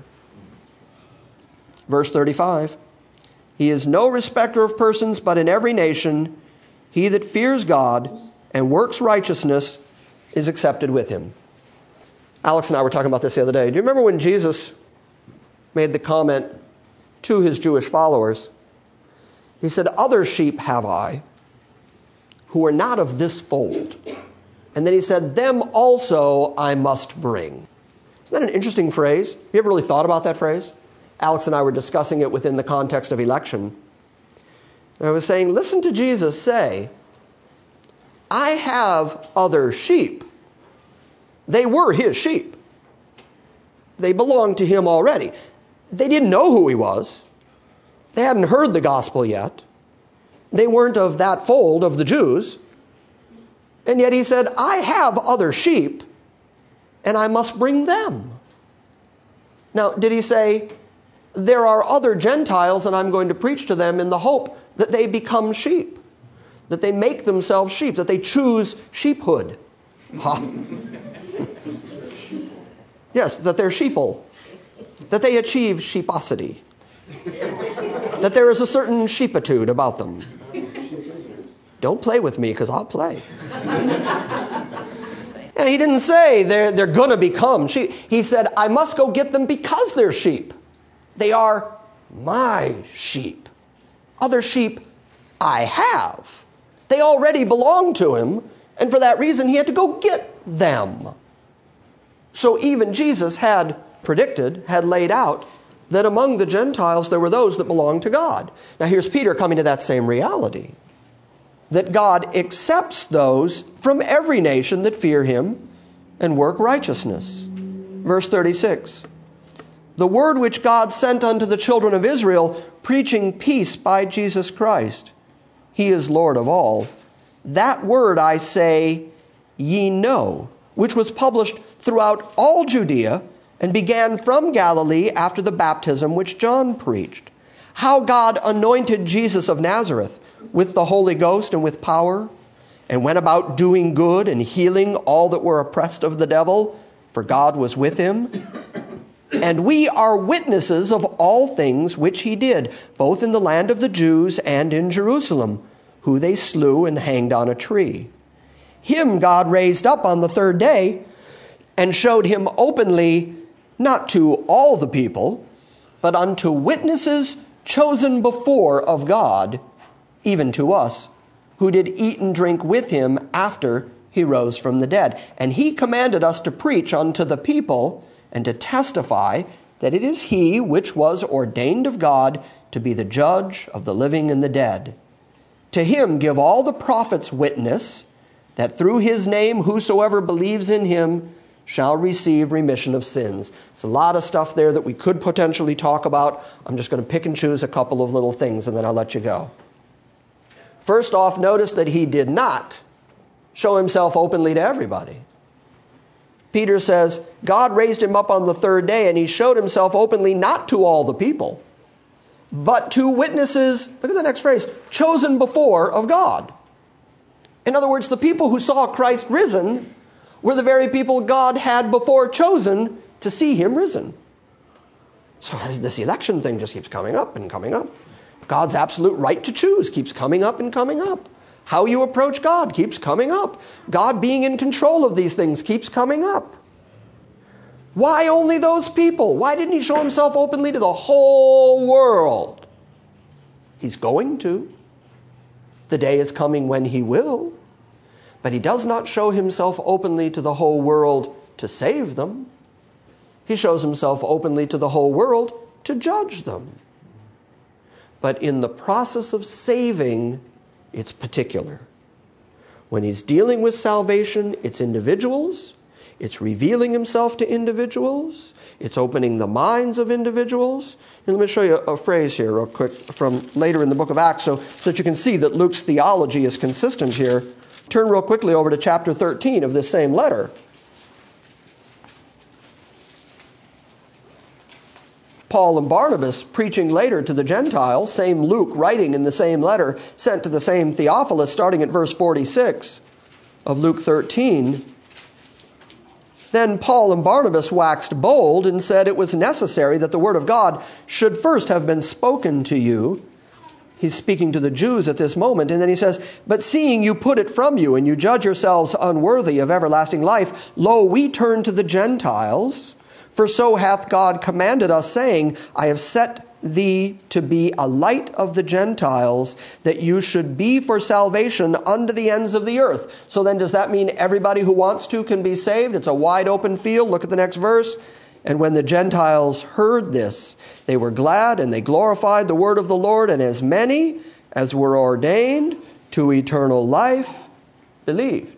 Verse thirty-five, he is no respecter of persons, but in every nation he that fears God and works righteousness is accepted with him. Alex and I were talking about this the other day. Do you remember when Jesus made the comment to his Jewish followers? He said, other sheep have I, who are not of this fold. And then he said, them also I must bring. Isn't that an interesting phrase? Have you ever really thought about that phrase? Alex and I were discussing it within the context of election. And I was saying, listen to Jesus say, I have other sheep. They were his sheep. They belonged to him already. They didn't know who he was. They hadn't heard the gospel yet. They weren't of that fold of the Jews. And yet he said, I have other sheep, and I must bring them. Now, did he say, there are other Gentiles, and I'm going to preach to them in the hope that they become sheep, that they make themselves sheep, that they choose sheephood? Huh? Yes, that they're sheeple, that they achieve sheeposity, that there is a certain sheepitude about them. Don't play with me, because I'll play. And he didn't say they're, they're going to become sheep. He said, I must go get them because they're sheep. They are my sheep. Other sheep I have. They already belong to him, and for that reason he had to go get them. So even Jesus had predicted, had laid out, that among the Gentiles there were those that belonged to God. Now here's Peter coming to that same reality, that God accepts those from every nation that fear him and work righteousness. Verse thirty-six, the word which God sent unto the children of Israel, preaching peace by Jesus Christ. He is Lord of all. That word I say, ye know, which was published throughout all Judea and began from Galilee after the baptism which John preached. How God anointed Jesus of Nazareth with the Holy Ghost and with power, and went about doing good and healing all that were oppressed of the devil, for God was with him. And we are witnesses of all things which he did, both in the land of the Jews and in Jerusalem, who they slew and hanged on a tree. Him God raised up on the third day and showed him openly, not to all the people, but unto witnesses chosen before of God, even to us, who did eat and drink with him after he rose from the dead. And he commanded us to preach unto the people and to testify that it is he which was ordained of God to be the judge of the living and the dead. To him give all the prophets witness that through his name whosoever believes in him shall receive remission of sins. It's a lot of stuff there that we could potentially talk about. I'm just going to pick and choose a couple of little things and then I'll let you go. First off, notice that he did not show himself openly to everybody. Peter says, God raised him up on the third day and he showed himself openly not to all the people, but to witnesses, look at the next phrase, chosen before of God. In other words, the people who saw Christ risen were the very people God had before chosen to see him risen. So this election thing just keeps coming up and coming up. God's absolute right to choose keeps coming up and coming up. How you approach God keeps coming up. God being in control of these things keeps coming up. Why only those people? Why didn't he show himself openly to the whole world? He's going to. The day is coming when he will, but he does not show himself openly to the whole world to save them. He shows himself openly to the whole world to judge them. But in the process of saving, it's particular. When he's dealing with salvation, it's individuals. It's revealing himself to individuals. It's opening the minds of individuals. And let me show you a phrase here real quick from later in the book of Acts so, so that you can see that Luke's theology is consistent here. Turn real quickly over to chapter thirteen of this same letter. Paul and Barnabas preaching later to the Gentiles, same Luke writing in the same letter, sent to the same Theophilus, starting at verse forty-six of Luke thirteen. Then Paul and Barnabas waxed bold and said it was necessary that the word of God should first have been spoken to you. He's speaking to the Jews at this moment, and then he says, but seeing you put it from you, and you judge yourselves unworthy of everlasting life, lo, we turn to the Gentiles. For so hath God commanded us, saying, I have set thee to be a light of the Gentiles, that you should be for salvation unto the ends of the earth. So then does that mean everybody who wants to can be saved? It's a wide open field. Look at the next verse. And when the Gentiles heard this, they were glad, and they glorified the word of the Lord, and as many as were ordained to eternal life believed.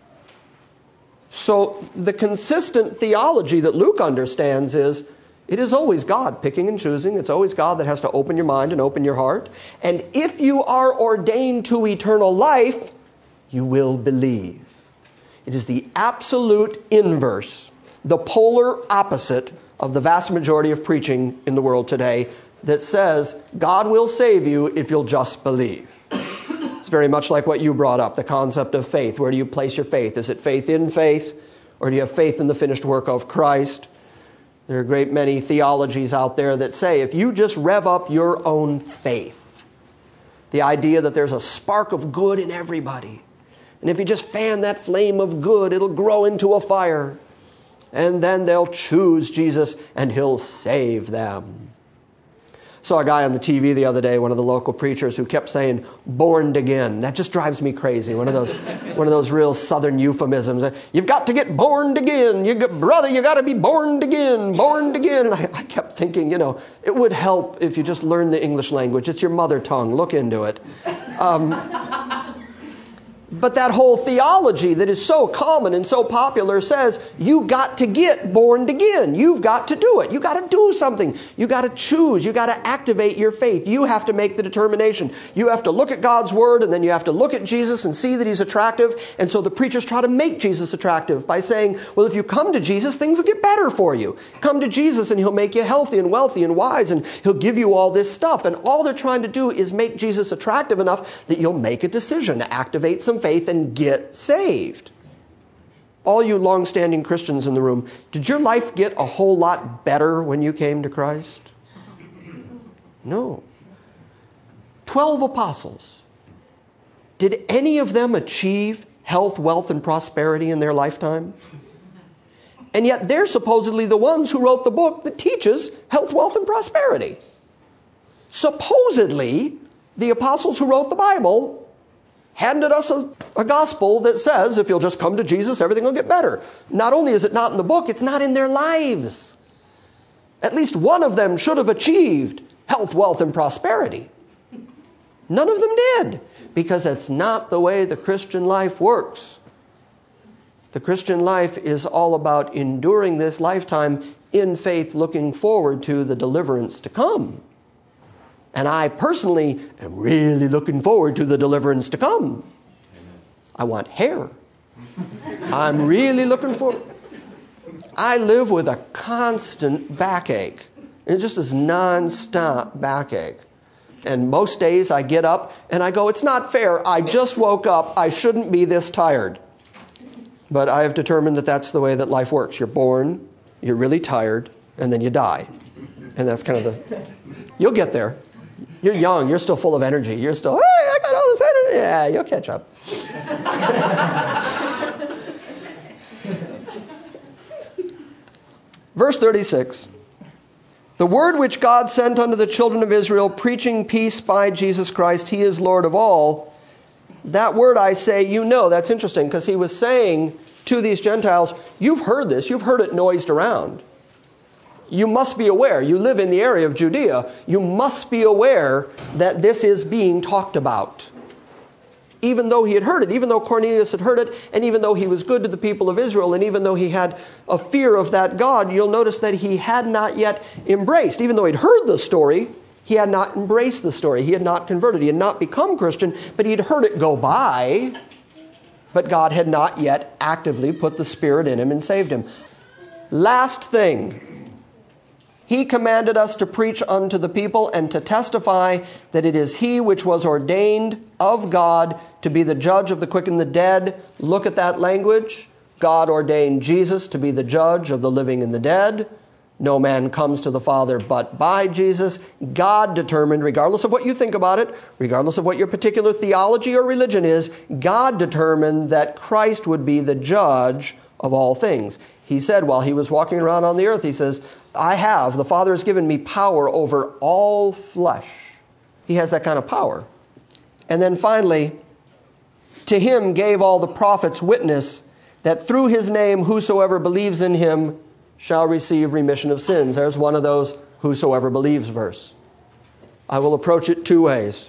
So the consistent theology that Luke understands is it is always God picking and choosing. It's always God that has to open your mind and open your heart. And if you are ordained to eternal life, you will believe. It is the absolute inverse, the polar opposite of the vast majority of preaching in the world today that says God will save you if you'll just believe. It's very much like what you brought up, the concept of faith. Where do you place your faith? Is it faith in faith, or do you have faith in the finished work of Christ? There are a great many theologies out there that say if you just rev up your own faith, the idea that there's a spark of good in everybody, and if you just fan that flame of good, it'll grow into a fire, and then they'll choose Jesus and he'll save them. Saw a guy on the T V the other day, one of the local preachers, who kept saying, born again. That just drives me crazy. One of those one of those real southern euphemisms. You've got to get born again. You got, brother, you got to be born again, born again. And I, I kept thinking, you know, it would help if you just learned the English language. It's your mother tongue. Look into it. Um, But that whole theology that is so common and so popular says you got to get born again. You've got to do it. You got to do something. You got to choose. You got to activate your faith. You have to make the determination. You have to look at God's word, and then you have to look at Jesus and see that he's attractive. And so the preachers try to make Jesus attractive by saying, well, if you come to Jesus, things will get better for you. Come to Jesus and he'll make you healthy and wealthy and wise, and he'll give you all this stuff. And all they're trying to do is make Jesus attractive enough that you'll make a decision to activate some faith and get saved. All you long-standing Christians in the room, did your life get a whole lot better when you came to Christ? No. Twelve apostles. Did any of them achieve health, wealth, and prosperity in their lifetime? And yet they're supposedly the ones who wrote the book that teaches health, wealth, and prosperity. Supposedly, the apostles who wrote the Bible handed us a, a gospel that says if you'll just come to Jesus, everything will get better. Not only is it not in the book, it's not in their lives. At least one of them should have achieved health, wealth, and prosperity. None of them did, because that's not the way the Christian life works. The Christian life is all about enduring this lifetime in faith, looking forward to the deliverance to come. And I personally am really looking forward to the deliverance to come. I want hair. I'm really looking forward. I live with a constant backache. It's just this non-stop backache. And most days I get up and I go, it's not fair. I just woke up. I shouldn't be this tired. But I have determined that that's the way that life works. You're born, you're really tired, and then you die. And that's kind of the... You'll get there. You're young. You're still full of energy. You're still, hey, I got all this energy. Yeah, you'll catch up. Verse thirty-six. The word which God sent unto the children of Israel, preaching peace by Jesus Christ, he is Lord of all, That word I say, you know, that's interesting because he was saying to these Gentiles, you've heard this, you've heard it noised around. You must be aware, you live in the area of Judea, you must be aware that this is being talked about. Even though he had heard it, even though Cornelius had heard it, and even though he was good to the people of Israel, and even though he had a fear of that God, you'll notice that he had not yet embraced. Even though he'd heard the story, he had not embraced the story. He had not converted. He had not become Christian, but he'd heard it go by. But God had not yet actively put the Spirit in him and saved him. Last thing. He commanded us to preach unto the people and to testify that it is he which was ordained of God to be the judge of the quick and the dead. Look at that language. God ordained Jesus to be the judge of the living and the dead. No man comes to the Father but by Jesus. God determined, regardless of what you think about it, regardless of what your particular theology or religion is, God determined that Christ would be the judge of all things. He said while he was walking around on the earth, he says, I have, the Father has given me power over all flesh. He has that kind of power. And then finally, to him gave all the prophets witness that through his name whosoever believes in him shall receive remission of sins. There's one of those whosoever believes verse. I will approach it two ways.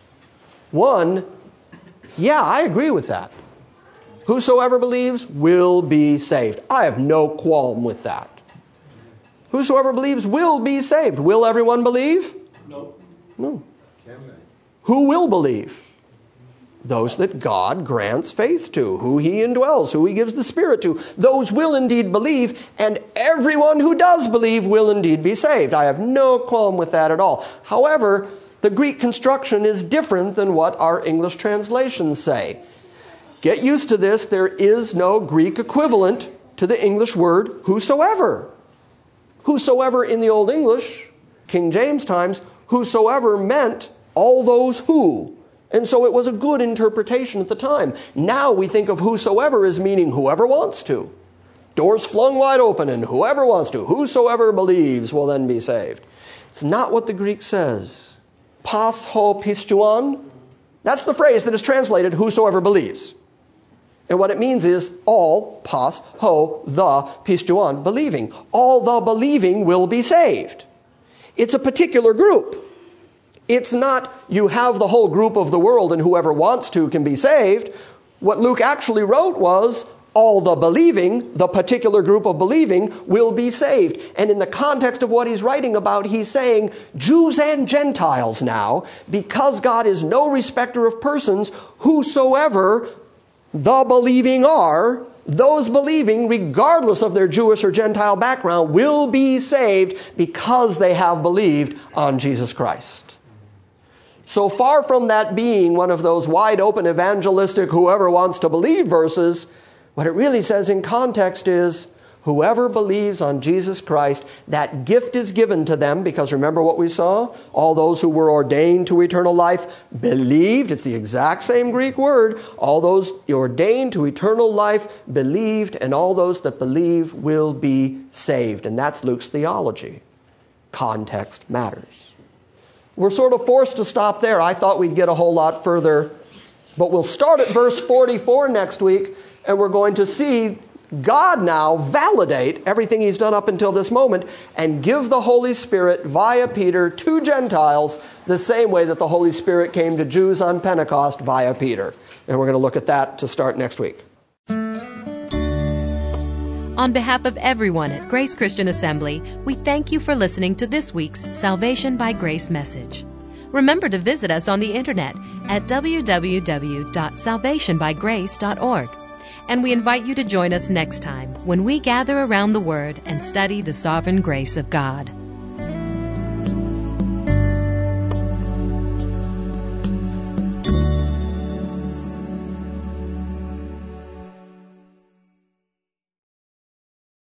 One, yeah, I agree with that. Whosoever believes will be saved. I have no qualm with that. Whosoever believes will be saved. Will everyone believe? No. No. Can they? Who will believe? Those that God grants faith to, who he indwells, who he gives the Spirit to. Those will indeed believe, and everyone who does believe will indeed be saved. I have no qualm with that at all. However, the Greek construction is different than what our English translations say. Get used to this. There is no Greek equivalent to the English word whosoever. Whosoever in the Old English, King James times, whosoever meant all those who. And so it was a good interpretation at the time. Now we think of whosoever as meaning whoever wants to. Doors flung wide open and whoever wants to. Whosoever believes will then be saved. It's not what the Greek says. Pas ho pistuan. That's the phrase that is translated whosoever believes. And what it means is all, pas, ho, the, pistuan, believing. All the believing will be saved. It's a particular group. It's not you have the whole group of the world and whoever wants to can be saved. What Luke actually wrote was all the believing, the particular group of believing, will be saved. And in the context of what he's writing about, he's saying Jews and Gentiles now, because God is no respecter of persons, whosoever the believing are, those believing, regardless of their Jewish or Gentile background, will be saved because they have believed on Jesus Christ. So far from that being one of those wide open evangelistic whoever wants to believe verses, what it really says in context is whoever believes on Jesus Christ, that gift is given to them, because remember what we saw? All those who were ordained to eternal life believed. It's the exact same Greek word. All those ordained to eternal life believed, and all those that believe will be saved. And that's Luke's theology. Context matters. We're sort of forced to stop there. I thought we'd get a whole lot further, but we'll start at verse forty-four next week, and we're going to see God now validate everything he's done up until this moment and give the Holy Spirit via Peter to Gentiles the same way that the Holy Spirit came to Jews on Pentecost via Peter. And we're going to look at that to start next week. On behalf of everyone at Grace Christian Assembly, we thank you for listening to this week's Salvation by Grace message. Remember to visit us on the internet at w w w dot salvation by grace dot org. And we invite you to join us next time when we gather around the Word and study the sovereign grace of God.